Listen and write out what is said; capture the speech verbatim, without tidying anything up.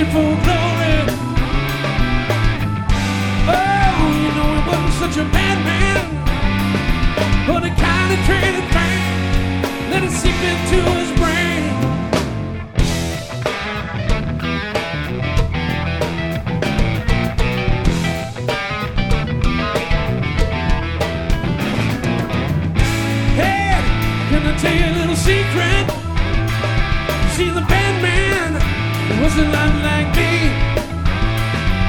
looking for glory. Oh, you know he wasn't such a bad man, but the kind of traded fame let it seep into his brain. Hey, can I tell you a little secret? See, the bad man was a lot like